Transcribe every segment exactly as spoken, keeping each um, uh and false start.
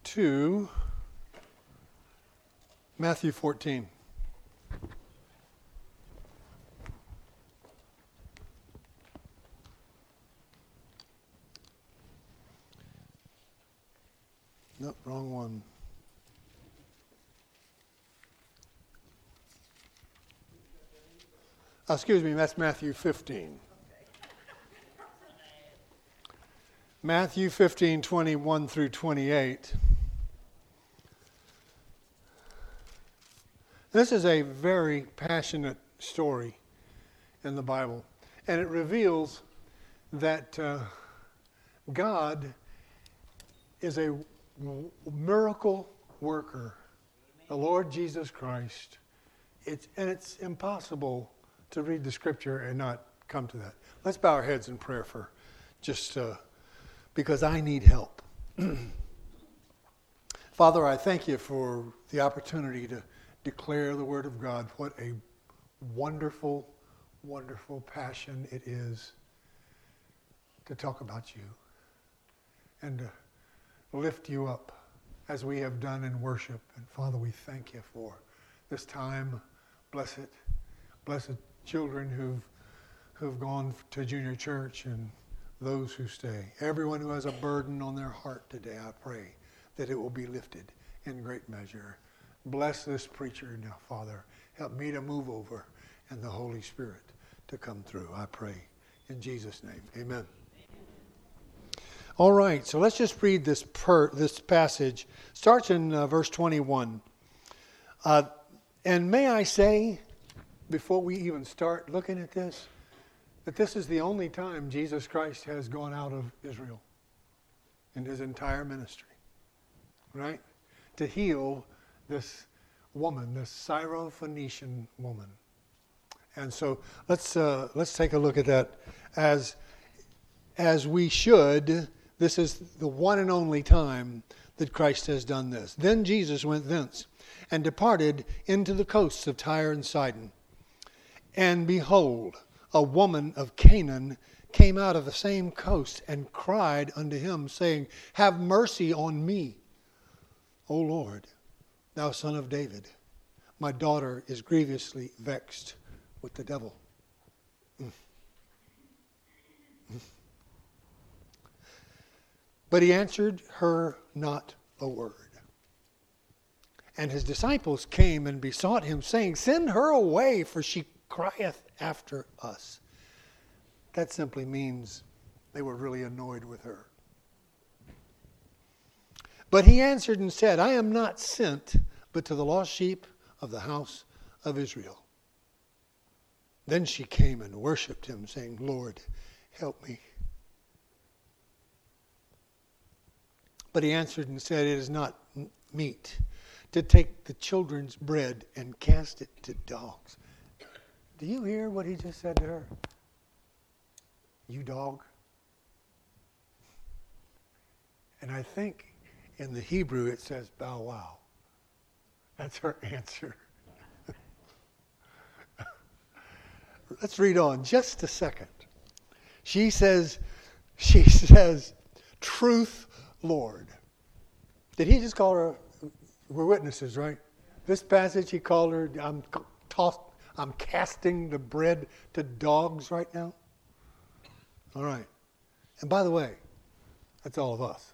to Matthew fourteen. Nope, wrong one. Oh, excuse me, that's Matthew fifteen. Matthew fifteen, twenty-one through twenty-eight. This is a very passionate story in the Bible, and it reveals that uh, God is a w- miracle worker, the Lord Jesus Christ. It's, and it's impossible to read the scripture and not come to that. Let's bow our heads in prayer for just uh, because I need help. Father, I thank you for the opportunity to declare the word of God. What a wonderful, wonderful passion it is to talk about you and to lift you up as we have done in worship. And Father, we thank you for this time. Bless it. Blessed children who've who've gone to junior church and those who stay. Everyone who has a burden on their heart today, I pray that it will be lifted in great measure. Bless this preacher now, Father. Help me to move over and the Holy Spirit to come through, I pray. In Jesus' name, amen. All right, so let's just read this per, this passage. Starts in uh, verse twenty-one. Uh, and may I say, before we even start looking at this, that this is the only time Jesus Christ has gone out of Israel in his entire ministry, right? To heal this woman, this Syrophoenician woman. And so let's uh, let's take a look at that as as we should. This is the one and only time that Christ has done this. Then Jesus went thence and departed into the coasts of Tyre and Sidon. And behold, a woman of Canaan came out of the same coast and cried unto him, saying, Have mercy on me, O Lord, thou son of David. My daughter is grievously vexed with the devil. Mm. Mm. But he answered her not a word. And his disciples came and besought him, saying, Send her away, for she crieth after us. That simply means they were really annoyed with her. But he answered and said, I am not sent but to the lost sheep of the house of Israel. Then she came and worshipped him, saying, Lord, help me. But he answered and said, It is not meet to take the children's bread and cast it to dogs. Do you hear what he just said to her? You dog. And I think in the Hebrew it says bow wow. That's her answer. Let's read on just a second. She says, she says, truth, Lord. Did he just call her? We're witnesses, right? This passage he called her, I'm tossed, I'm casting the bread to dogs right now. All right. And by the way, that's all of us.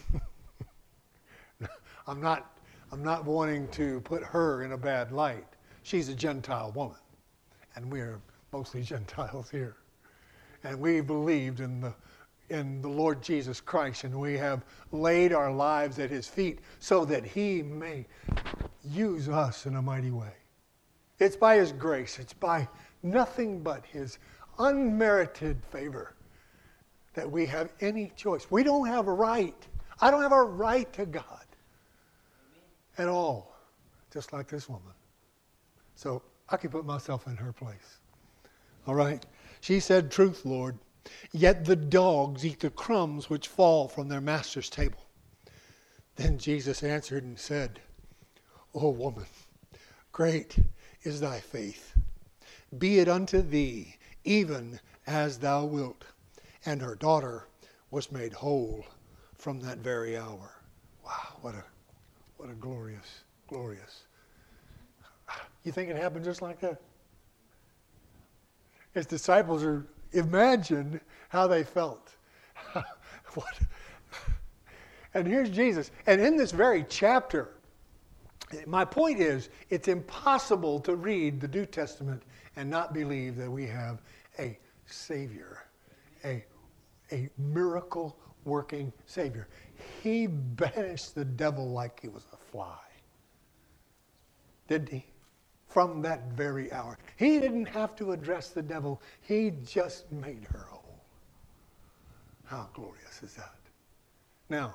I'm not I'm not wanting to put her in a bad light. She's a Gentile woman. And we're mostly Gentiles here. And we believed in the in the Lord Jesus Christ, and we have laid our lives at his feet so that he may use us in a mighty way. It's by his grace. It's by nothing but his unmerited favor that we have any choice. We don't have a right. I don't have a right to God at all, just like this woman. So I can put myself in her place. All right? She said, Truth, Lord, yet the dogs eat the crumbs which fall from their master's table. Then Jesus answered and said, O woman, great is thy faith. Be it unto thee even as thou wilt. And her daughter was made whole from that very hour. Wow. what a, what a glorious, glorious. You think it happened just like that? His disciples are, imagine how they felt. What? And here's Jesus. And in this very chapter, my point is, it's impossible to read the New Testament and not believe that we have a Savior, a, a miracle-working Savior. He banished the devil like he was a fly. Didn't he? From that very hour. He didn't have to address the devil. He just made her whole. How glorious is that? Now,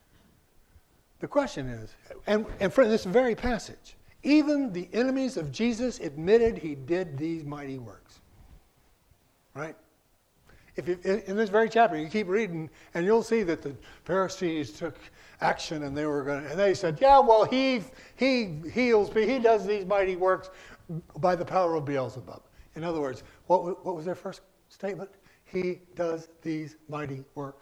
the question is, and, and from this very passage, even the enemies of Jesus admitted he did these mighty works. Right? If you, in this very chapter, you keep reading, and you'll see that the Pharisees took action, and they were going, and they said, "Yeah, well, he he heals, he does these mighty works by the power of Beelzebub." In other words, what what was their first statement? He does these mighty works.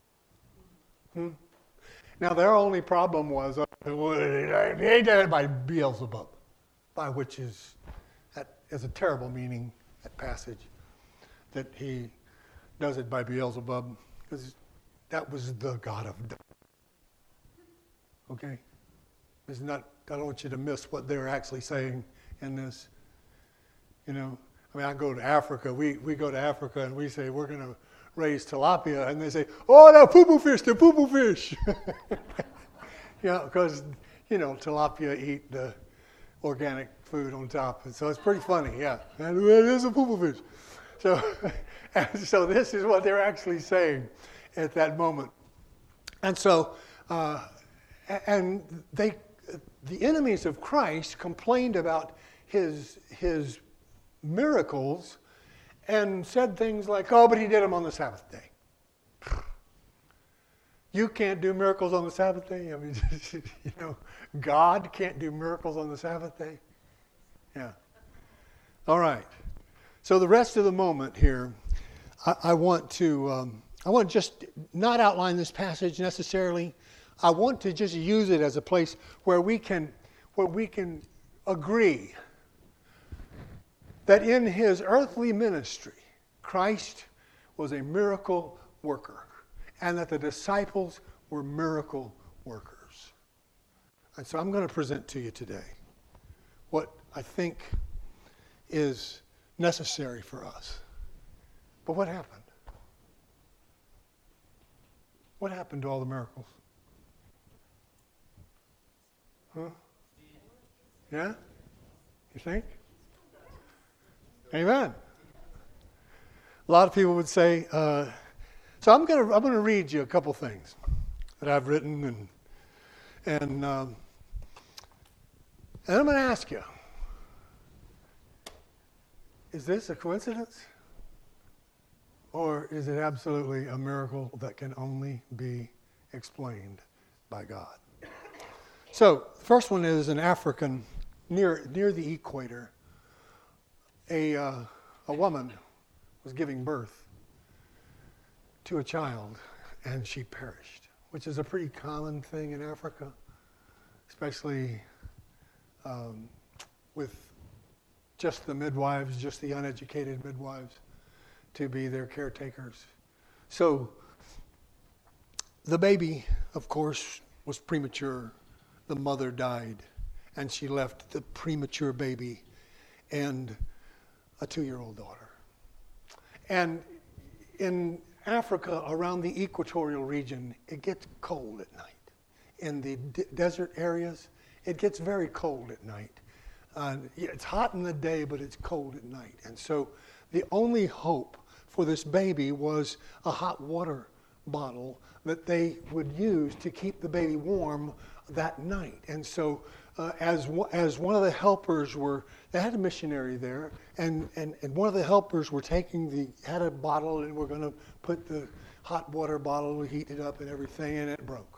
Hmm? Now, their only problem was uh, he did it by Beelzebub, by which is that is a terrible meaning, that passage, that he does it by Beelzebub, because that was the god of death. Okay? It's not, I don't want you to miss what they're actually saying in this. You know, I mean, I go to Africa. We, we go to Africa and we say, we're going to raise tilapia. And they say, oh, they're poo-poo fish, they're poo-poo fish. You know, because, you know, tilapia eat the organic food on top. And so it's pretty funny, yeah. And it is a poo-poo fish. So, and so this is what they're actually saying at that moment. And so, uh, and they, the enemies of Christ complained about his his miracles and said things like, "Oh, but he did them on the Sabbath day." You can't do miracles on the Sabbath day? I mean, you know, God can't do miracles on the Sabbath day? Yeah. All right. So the rest of the moment here, I, I want to um, I want to just not outline this passage necessarily. I want to just use it as a place where we can where we can agree that in his earthly ministry, Christ was a miracle worker, and that the disciples were miracle workers. And so I'm going to present to you today what I think is necessary for us. But what happened? What happened to all the miracles? Huh? Yeah? You think? Amen. A lot of people would say, uh, so I'm going to I'm going to read you a couple things that I've written, and and um, and I'm going to ask you, is this a coincidence? Or is it absolutely a miracle that can only be explained by God? So, the first one is an African, near near the equator, a uh, a woman was giving birth to a child, and she perished, which is a pretty common thing in Africa, especially um, with just the midwives, just the uneducated midwives, to be their caretakers. So the baby, of course, was premature. The mother died, and she left the premature baby and a two-year-old daughter. And in Africa, around the equatorial region, it gets cold at night. In the d- desert areas, it gets very cold at night. Uh, it's hot in the day, but it's cold at night. And so the only hope for this baby was a hot water bottle that they would use to keep the baby warm that night. And so uh, as as one of the helpers were, they had a missionary there, and, and, and one of the helpers were taking the, had a bottle, and we're going to put the hot water bottle, heat it up and everything, and it broke.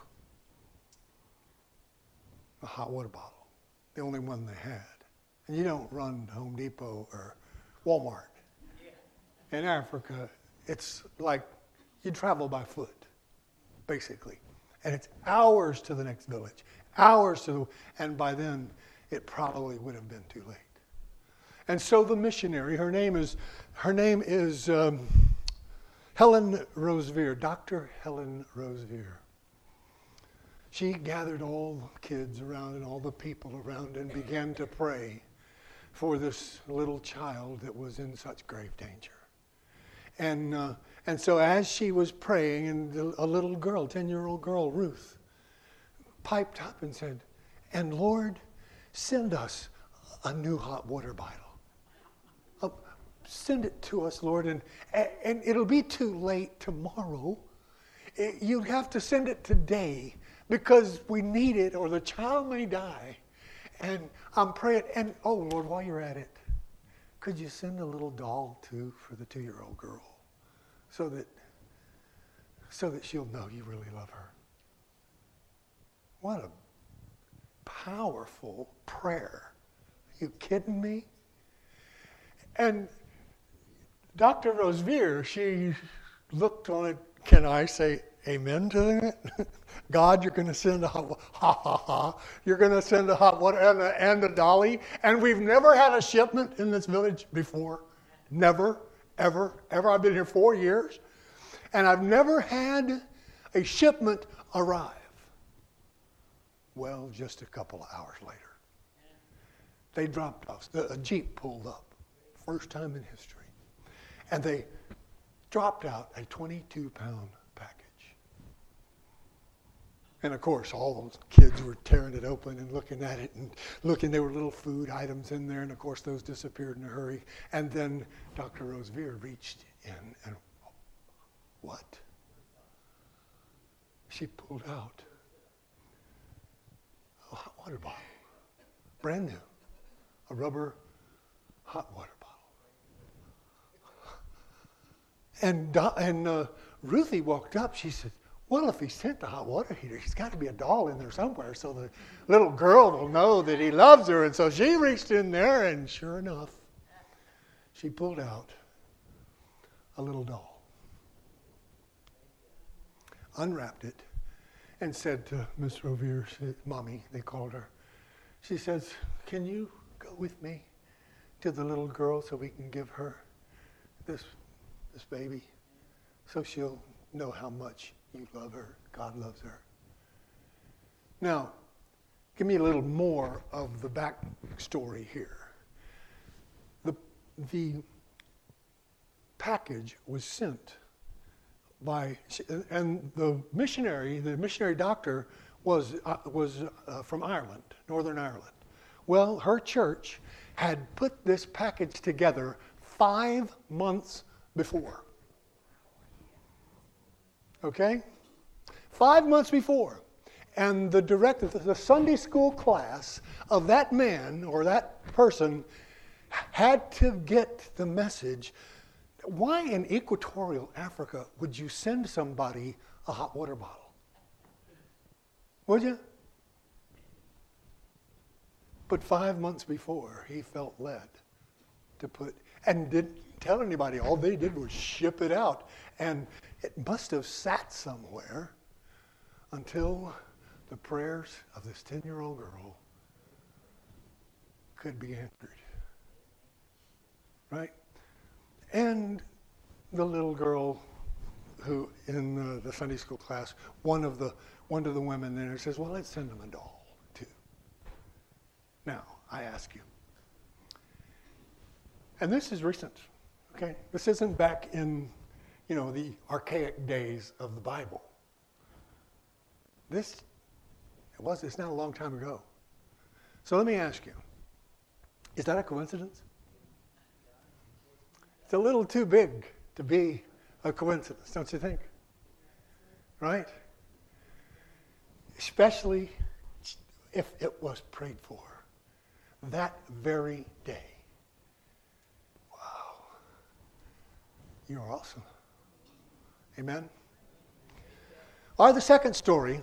A hot water bottle, the only one they had. And you don't run Home Depot or Walmart. In Africa, it's like you travel by foot, basically. And it's hours to the next village, hours to the, and by then it probably would have been too late. And so the missionary, her name is, her name is um, Helen Roseveare, Doctor Helen Roseveare. She gathered all the kids around and all the people around and began to pray for this little child that was in such grave danger. And uh, and so as she was praying, and a little girl, ten-year-old girl, Ruth, piped up and said, "And Lord, send us a new hot water bottle. Uh, send it to us, Lord, and, and it'll be too late tomorrow. It, you have to send it today because we need it or the child may die." And I'm praying, and oh Lord, while you're at it, could you send a little doll too for the two-year-old girl so that so that she'll know you really love her? What a powerful prayer. Are you kidding me? And Doctor Roseveare, she looked on it. Can I say amen to that? God, you're going to send a hot, ha ha ha. You're going to send a hot water and a, and a dolly. And we've never had a shipment in this village before. Never, ever, ever. I've been here four years. And I've never had a shipment arrive. Well, just a couple of hours later, they dropped us. A Jeep pulled up. First time in history. And they dropped out a twenty-two pound package. And of course, all those kids were tearing it open and looking at it and looking. There were little food items in there, and of course, those disappeared in a hurry. And then Doctor Roseveare reached in and, what? She pulled out a hot water bottle, brand new, a rubber hot water bottle. And, and uh, Ruthie walked up. She said, "Well, if he sent the hot water heater, he's got to be a doll in there somewhere so the little girl will know that he loves her." And so she reached in there, and sure enough, she pulled out a little doll, unwrapped it, and said to Miss Roseveare, Mommy, they called her, she says, "Can you go with me to the little girl so we can give her this this baby so she'll know how much you love her, God loves her." Now, give me a little more of the backstory here. The, the package was sent by, and the missionary, the missionary doctor was, uh, was uh, from Ireland, Northern Ireland. Well, her church had put this package together five months before. Okay? Five months before. And the director, the Sunday school class of that man or that person had to get the message. Why in equatorial Africa would you send somebody a hot water bottle? Would you? But five months before, he felt led to put, and didn't tell anybody. All they did was ship it out. And it must have sat somewhere until the prayers of this ten-year-old girl could be answered. Right? And the little girl who, in uh, the Sunday school class, one of the one of the women there says, "Well, let's send them a doll, too." Now, I ask you, and this is recent, okay? This isn't back in, you know, the archaic days of the Bible. This, it was, it's not a long time ago. So let me ask you, is that a coincidence? It's a little too big to be a coincidence, don't you think? Right? Especially if it was prayed for that very day. Wow. You're awesome. Amen? Our the second story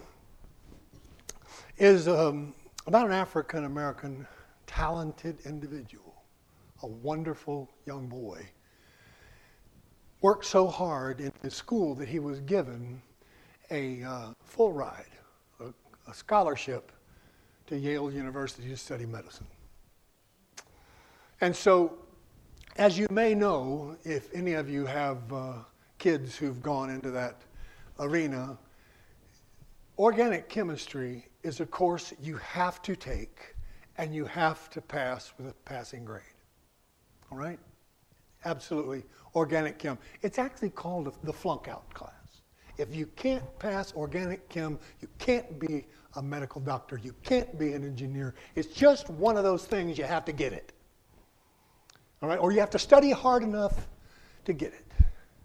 is um, about an African-American talented individual, a wonderful young boy. Worked so hard in the school that he was given, a uh, full ride, a, a scholarship to Yale University to study medicine. And so, as you may know, if any of you have uh, kids who've gone into that arena, organic chemistry is a course you have to take and you have to pass with a passing grade. All right? Absolutely. Organic chem. It's actually called the flunk out class. If you can't pass organic chem, you can't be a medical doctor. You can't be an engineer. It's just one of those things you have to get it. All right? Or you have to study hard enough to get it.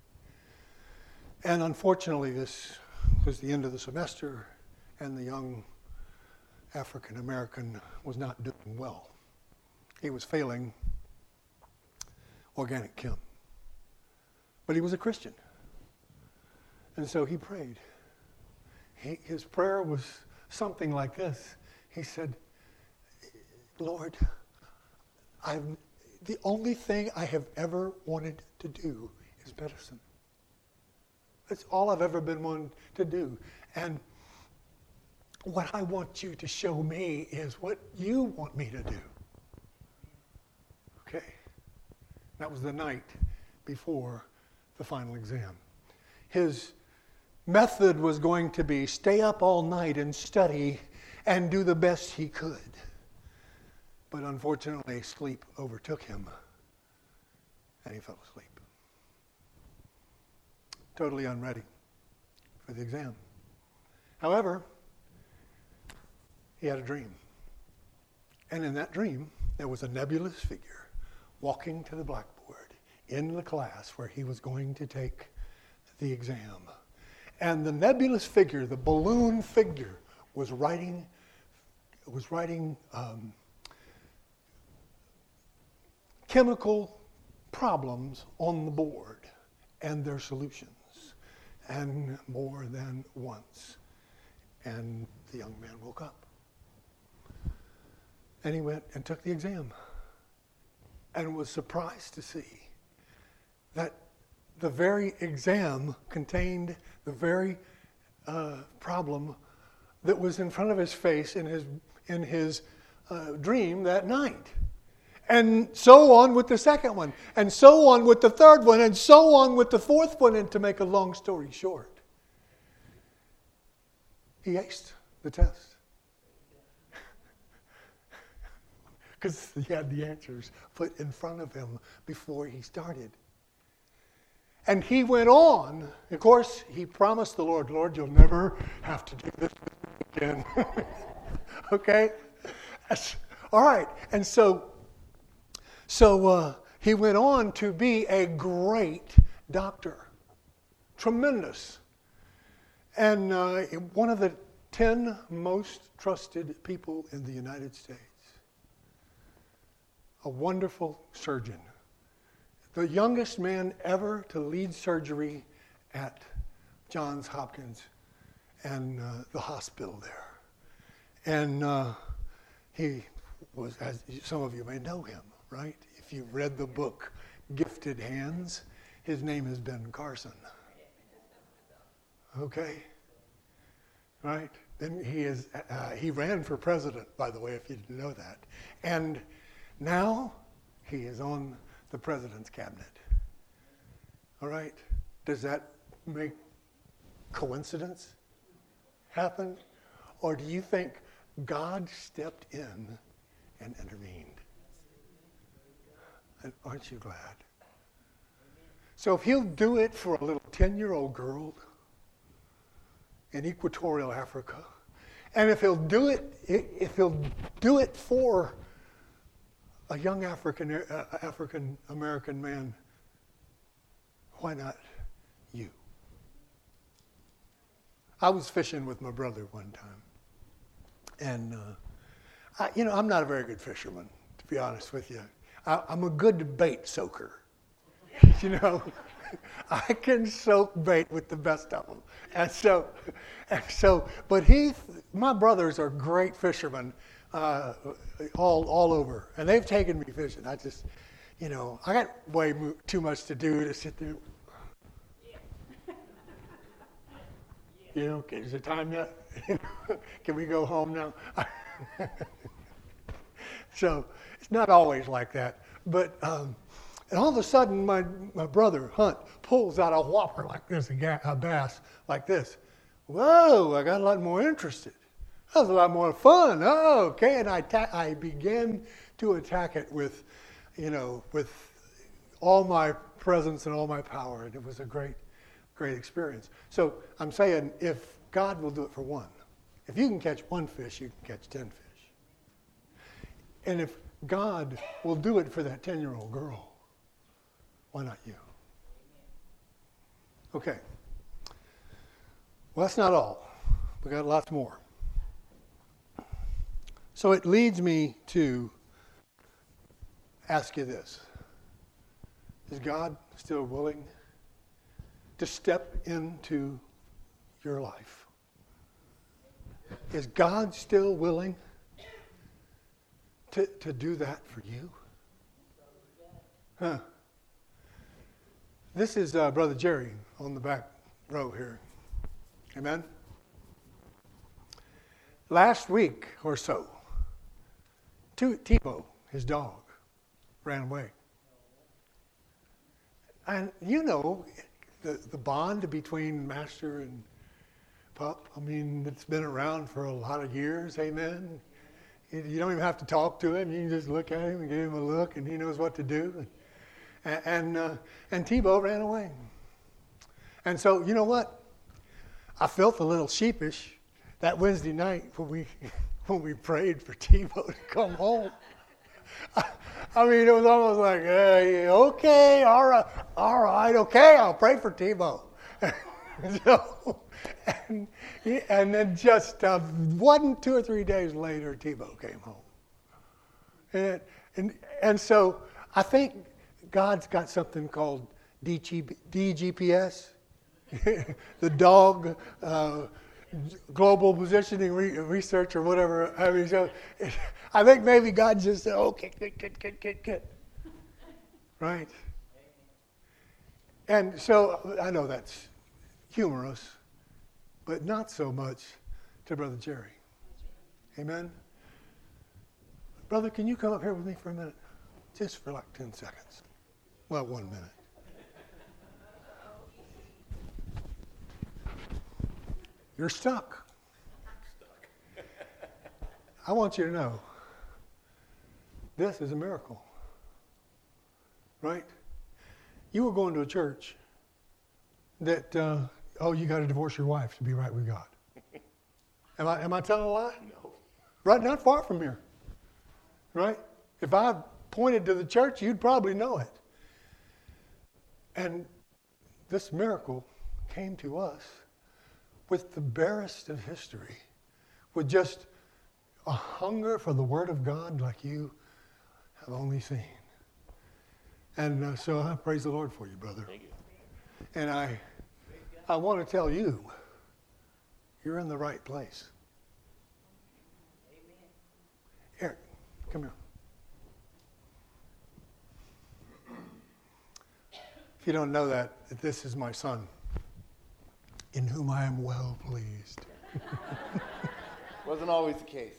And unfortunately, this was the end of the semester, and the young African American was not doing well. He was failing organic chem. But he was a Christian. And so he prayed. He, his prayer was something like this. He said, Lord, I've, the only thing I have ever wanted to do is medicine. That's all I've ever been wanting to do. And what I want you to show me is what you want me to do. Okay. That was the night before the final exam. His method was going to be stay up all night and study and do the best he could. But unfortunately, sleep overtook him, and he fell asleep. Totally unready for the exam. However, he had a dream. And in that dream, there was a nebulous figure walking to the blackboard in the class where he was going to take the exam. And the nebulous figure, the balloon figure, was writing, was writing um, chemical problems on the board and their solutions, and more than once. And the young man woke up. And he went and took the exam and was surprised to see that the very exam contained the very uh, problem that was in front of his face in his, in his uh, dream that night. And so on with the second one, and so on with the third one, and so on with the fourth one. And to make a long story short, he aced the test. Because he had the answers put in front of him before he started. And he went on. Of course, he promised the Lord, Lord, you'll never have to do this again. Okay? That's, all right. And so, so uh, he went on to be a great doctor. Tremendous. And uh, one of the ten most trusted people in the United States. A wonderful surgeon. The youngest man ever to lead surgery at Johns Hopkins and uh, the hospital there. And uh, he was, as some of you may know him, right? If you've read the book Gifted Hands, his name is Ben Carson. Okay? Right? Then he is. Uh, he ran for president, by the way, if you didn't know that. And now he is on the president's cabinet. All right? Does that make coincidence happen? Or do you think God stepped in and intervened? And aren't you glad? So if he'll do it for a little ten-year-old girl in equatorial Africa, and if he'll do it, if he'll do it for a young African uh, African American man, why not you? I was fishing with my brother one time, and uh, I, you know, I'm not a very good fisherman, to be honest with you. I, I'm a good bait soaker. You know, I can soak bait with the best of them, and so, and so. But he, my brothers are great fishermen, uh, all all over, and they've taken me fishing. I just, you know, I got way mo- too much to do to sit there. you know, is it time yet? Can we go home now? So it's not always like that. But um, and all of a sudden, my, my brother, Hunt, pulls out a whopper like this, a, ga- a bass like this. Whoa, I got a lot more interested. That was a lot more fun. Oh, okay. And I, ta- I began to attack it with, you know, with all my presence and all my power. And it was a great, great experience. So I'm saying if God will do it for one, if you can catch one fish, you can catch ten fish. And if God will do it for that ten-year-old girl, why not you? Okay. Well, that's not all. We got lots more. So it leads me to ask you this. Is God still willing to step into your life? Is God still willing to, to do that for you? Huh. This is uh, Brother Jerry on the back row here. Amen? Last week or so, Tebow, his dog, ran away. And you know, the, the bond between master and pup, I mean, it's been around for a lot of years, amen? You don't even have to talk to him. You can just look at him and give him a look, and he knows what to do. And and, uh, and Tebow ran away. And so, you know what? I felt a little sheepish that Wednesday night when we when we prayed for Tebow to come home. I, I mean, it was almost like, hey, okay, all right, all right, okay, I'll pray for Tebow. So, and, and then just uh, one, two or three days later, Tebow came home. And, and, and so I think God's got something called D G P S, the dog uh, global positioning re- research or whatever. I mean, so I think maybe God just said, okay, good, good, good, good, good. Right? And so I know that's humorous, but not so much to Brother Jerry. Amen? Brother, can you come up here with me for a minute? Just for like ten seconds. Well, one minute. You're stuck. stuck. I want you to know, this is a miracle. Right? You were going to a church that, uh, oh, you got to divorce your wife to be right with God. Am I, am I telling a lie? No. Right, not far from here. Right? If I pointed to the church, you'd probably know it. And this miracle came to us with the barest of history, with just a hunger for the Word of God like you have only seen. And uh, so I praise the Lord for you, brother. Thank you. And I, I want to tell you, you're in the right place. Amen. Eric, come here. If you don't know that, this is my son, in whom I am well pleased. Wasn't always the case.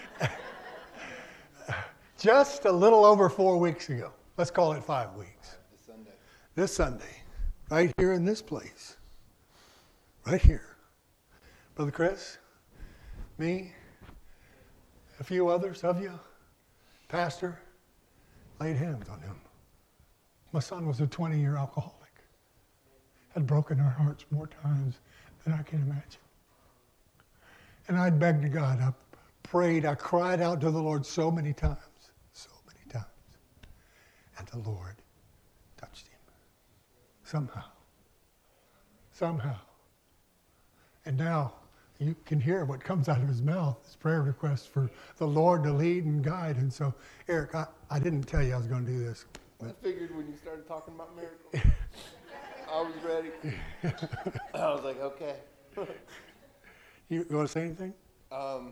Just a little over four weeks ago. Let's call it five weeks. This Sunday. This Sunday, right here in this place. Right here. Brother Chris, me, a few others of you, pastor, laid hands on him. My son was a twenty-year alcoholic. Had broken our hearts more times than I can imagine. And I'd begged to God, I prayed, I cried out to the Lord so many times, so many times. And the Lord touched him. Somehow. Somehow. And now you can hear what comes out of his mouth, his prayer requests for the Lord to lead and guide. And so, Eric, I, I didn't tell you I was going to do this. I figured when you started talking about miracles, I was ready. I was like, okay. You, you want to say anything? Um,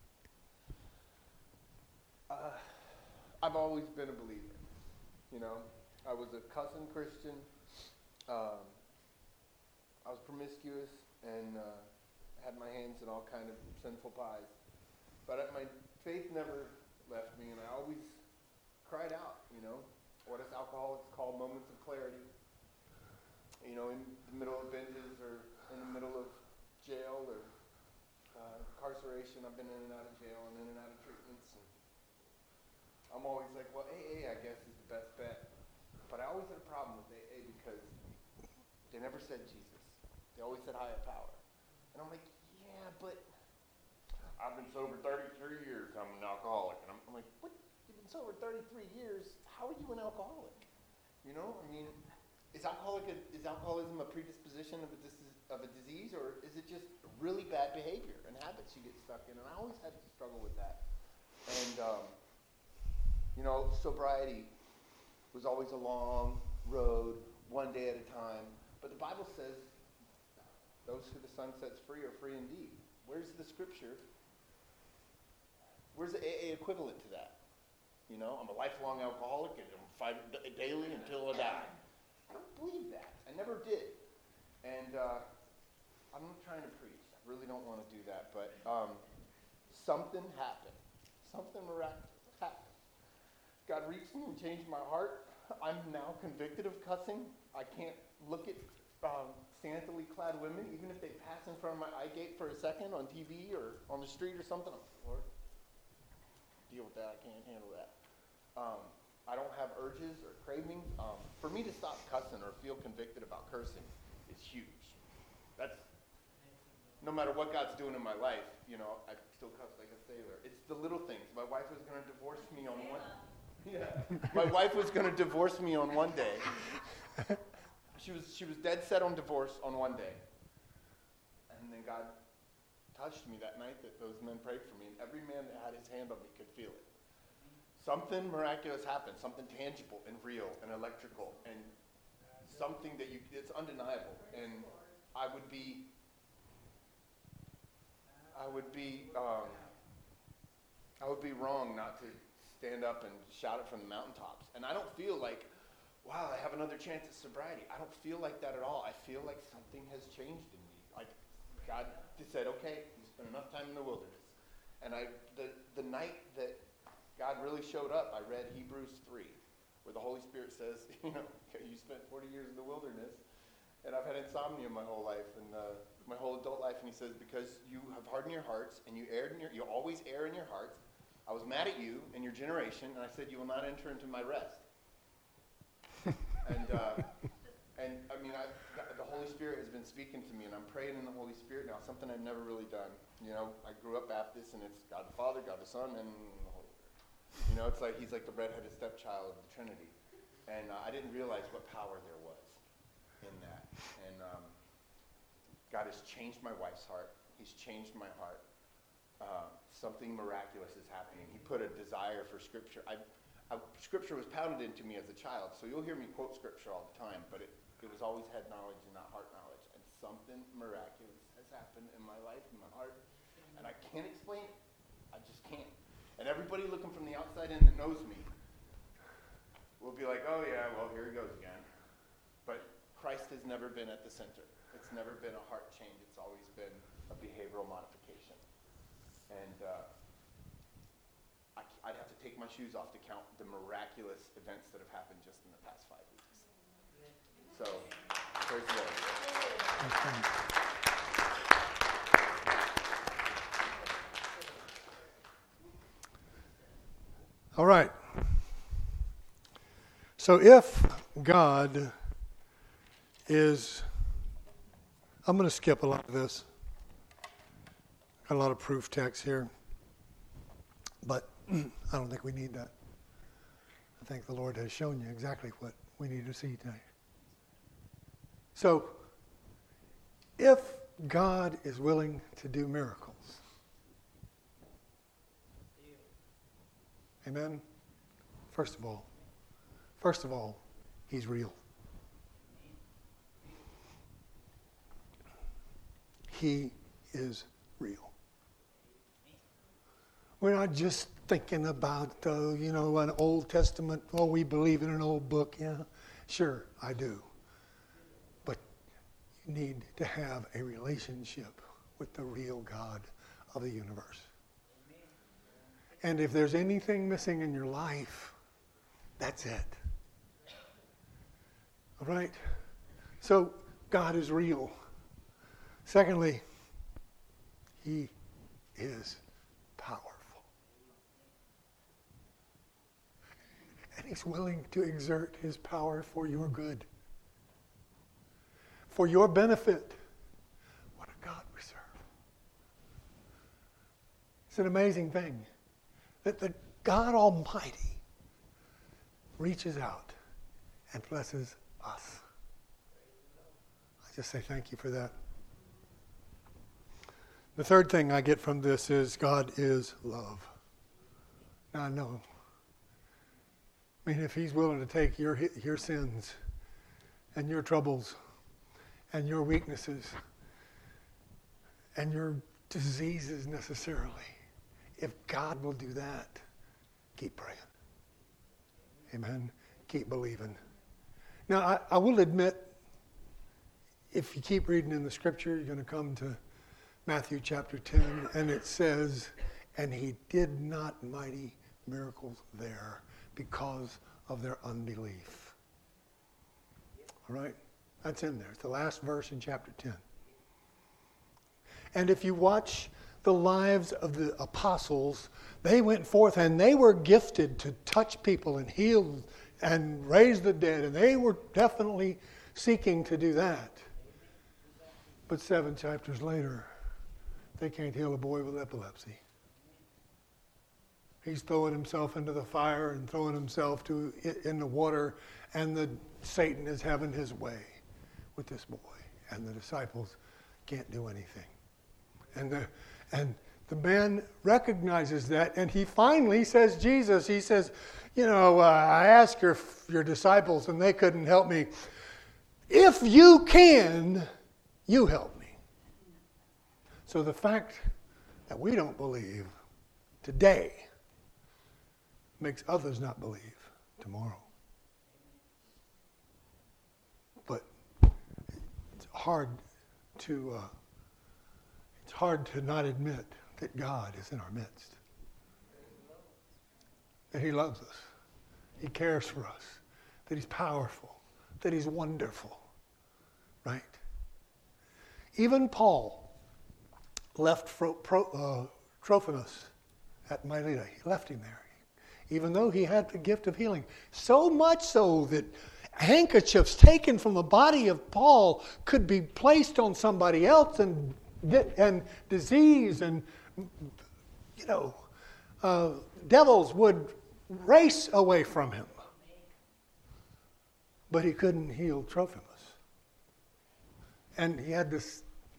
uh, I've always been a believer. You know, I was a cussing Christian. Um, I was promiscuous, and uh, had my hands in all kind of sinful pies. But uh, my faith never left me, and I always cried out, you know. What us alcoholics call moments of clarity. You know, in the middle of binges or in the middle of jail or uh, incarceration. I've been in and out of jail and in and out of treatments. And I'm always like, well, A A, I guess, is the best bet. But I always had a problem with A A because they never said Jesus. They always said higher power. And I'm like, yeah, but I've been sober thirty-three years. I'm an alcoholic. And I'm, I'm like, what? You've been sober thirty-three years? How are you an alcoholic? You know, I mean, is alcoholic a, is alcoholism a predisposition of a, dis- of a disease, or is it just really bad behavior and habits you get stuck in? And I always had to struggle with that. And, um, you know, sobriety was always a long road, one day at a time. But the Bible says, those who the Son sets free are free indeed. Where's the scripture? Where's the A A equivalent to that? You know, I'm a lifelong alcoholic and I'm fighting daily until I die. I don't believe that. I never did. And uh, I'm not trying to preach. I really don't want to do that. But um, something happened. Something miraculous happened. God reached me and changed my heart. I'm now convicted of cussing. I can't look at um, scantily clad women, even if they pass in front of my eye gate for a second on T V or on the street or something. I'm like, Lord, deal with that. I can't handle that. Um, I don't have urges or cravings. Um, for me to stop cussing or feel convicted about cursing is huge. That's, no matter what God's doing in my life, you know, I still cuss like a sailor. It's the little things. My wife was going to divorce me on one Yeah. My wife was going to divorce me on one day. She was she was dead set on divorce on one day. And then God touched me that night that those men prayed for me. And every man that had his hand on me could feel it. Something miraculous happened, something tangible and real and electrical and something that you, it's undeniable. And I would be, I would be, um, I would be wrong not to stand up and shout it from the mountaintops. And I don't feel like, wow, I have another chance at sobriety. I don't feel like that at all. I feel like something has changed in me. Like God just said, okay, you spent enough time in the wilderness. And I, the the night that God really showed up, I read Hebrews three, where the Holy Spirit says, you know, you spent forty years in the wilderness, and I've had insomnia my whole life, and uh, my whole adult life, and he says, because you have hardened your hearts, and you erred in your, you always err in your hearts, I was mad at you and your generation, and I said, you will not enter into my rest. and, uh, and I mean, I, the Holy Spirit has been speaking to me, and I'm praying in the Holy Spirit now, something I've never really done. You know, I grew up Baptist, and it's God the Father, God the Son, and the Holy Spirit. You know, it's like he's like the redheaded stepchild of the Trinity. And uh, I didn't realize what power there was in that. And um, God has changed my wife's heart. He's changed my heart. Uh, something miraculous is happening. He put a desire for Scripture. I, I, Scripture was pounded into me as a child, so you'll hear me quote Scripture all the time, but it, it was always head knowledge and not heart knowledge. And something miraculous has happened in my life, in my heart, and I can't explain it. I just can't. And everybody looking from the outside in that knows me will be like, oh yeah, well, here he goes again. But Christ has never been at the center. It's never been a heart change. It's always been a behavioral modification. And uh, I, I'd have to take my shoes off to count the miraculous events that have happened just in the past five weeks. So, praise the Lord. All right. So if God is, I'm going to skip a lot of this. Got a lot of proof text here. But I don't think we need that. I think the Lord has shown you exactly what we need to see today. So if God is willing to do miracles, amen? First of all, first of all, he's real. He is real. We're not just thinking about, uh, you know, an Old Testament, oh, we believe in an old book. Yeah, sure, I do. But you need to have a relationship with the real God of the universe. And if there's anything missing in your life, that's it. All right? So God is real. Secondly, he is powerful. And he's willing to exert his power for your good, for your benefit. What a God we serve. It's an amazing thing that the God Almighty reaches out and blesses us. I just say thank you for that. The third thing I get from this is God is love. Now I know. I mean, if he's willing to take your your sins and your troubles and your weaknesses and your diseases necessarily, if God will do that, keep praying. Amen. Keep believing. Now, I, I will admit, if you keep reading in the scripture, you're going to come to Matthew chapter ten, and it says, and he did not mighty miracles there because of their unbelief. All right? That's in there. It's the last verse in chapter ten. And if you watch the lives of the apostles, they went forth and they were gifted to touch people and heal and raise the dead, and they were definitely seeking to do that. But seven chapters later, they can't heal a boy with epilepsy. He's throwing himself into the fire and throwing himself to in the water, and the Satan is having his way with this boy, and the disciples can't do anything. And the and the man recognizes that, and he finally says, Jesus, he says, you know, uh, I asked your your disciples, and they couldn't help me. If you can, you help me. So the fact that we don't believe today makes others not believe tomorrow. But it's hard to uh, it's hard to not admit that God is in our midst. That he loves us. He cares for us. That he's powerful. That he's wonderful. Right? Even Paul left Fro, Pro, uh, Trophimus at Miletus. He left him there, even though he had the gift of healing. So much so that handkerchiefs taken from the body of Paul could be placed on somebody else, and and disease and, you know, uh, devils would race away from him. But he couldn't heal Trophimus. And he had this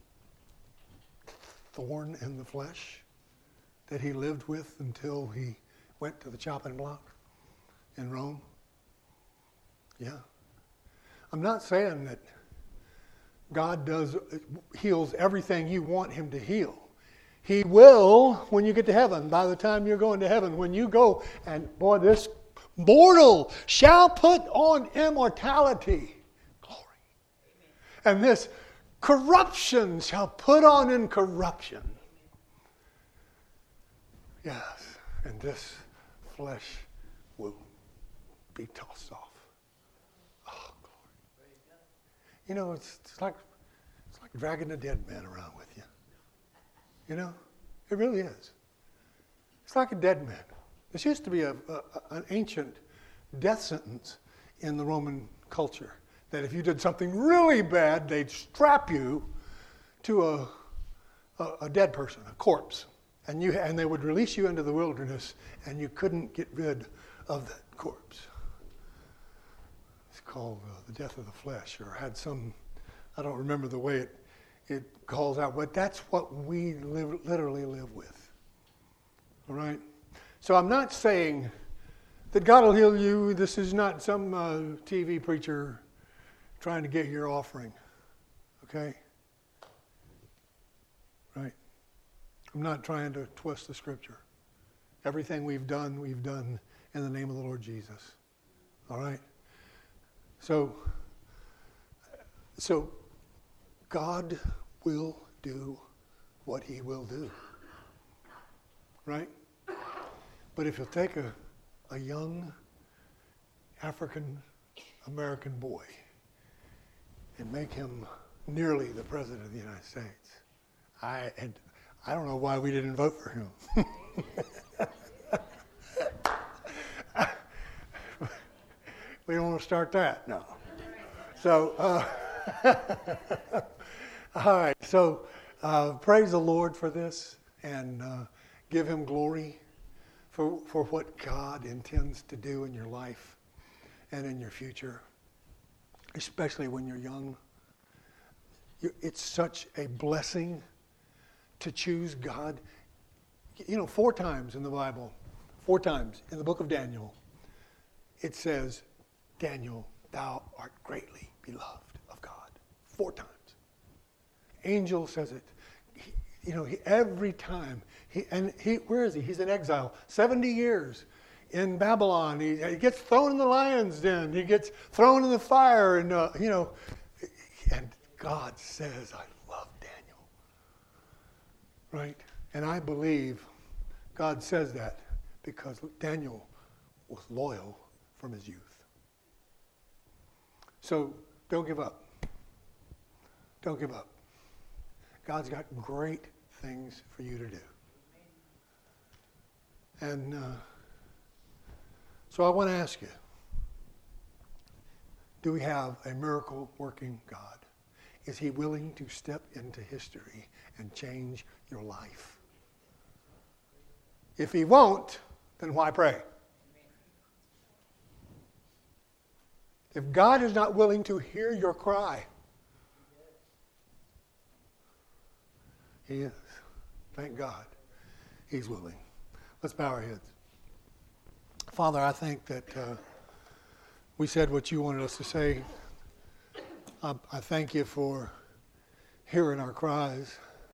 thorn in the flesh that he lived with until he went to the chopping block in Rome. Yeah. I'm not saying that God does heals everything you want him to heal. He will when you get to heaven. By the time you're going to heaven, when you go, and boy, this mortal shall put on immortality. Glory. And this corruption shall put on incorruption. Yes, and this flesh will be tossed off. Oh, glory. You know, it's, it's like it's like dragging a dead man around with you. You know, it really is. It's like a dead man. This used to be a, a, an ancient death sentence in the Roman culture. That if you did something really bad, they'd strap you to a, a, a dead person, a corpse. And you and they would release you into the wilderness, and you couldn't get rid of that corpse. It's called uh, the death of the flesh, or had some, I don't remember the way it, it calls out, but that's what we live, literally live with. All right? So I'm not saying that God will heal you. This is not some uh, T V preacher trying to get your offering. Okay? Right? I'm not trying to twist the scripture. Everything we've done, we've done in the name of the Lord Jesus. All right? So, so God will do what he will do. Right? But if you'll take a, a young African American boy and make him nearly the President of the United States, I and I don't know why we didn't vote for him. We don't want to start that, no. So, uh, all right. So, uh, praise the Lord for this, and uh, give Him glory for for what God intends to do in your life and in your future, especially when you're young. You, it's such a blessing to choose God. You know, four times in the Bible, four times in the book of Daniel, it says, Daniel, thou art greatly beloved of God. Four times. Angel says it. He, you know, he, every time. He, and he, where is he? He's in exile. seventy years in Babylon. He, he gets thrown in the lion's den. He gets thrown in the fire. And, uh, you know, and God says, I love Daniel. Right? And I believe God says that because Daniel was loyal from his youth. So don't give up. Don't give up. God's got great things for you to do. And uh, so I want to ask you, do we have a miracle-working God? Is He willing to step into history and change your life? If He won't, then why pray? If God is not willing to hear your cry, He is. Thank God. He's willing. Let's bow our heads. Father, I think that uh, we said what you wanted us to say. I, I thank you for hearing our cries.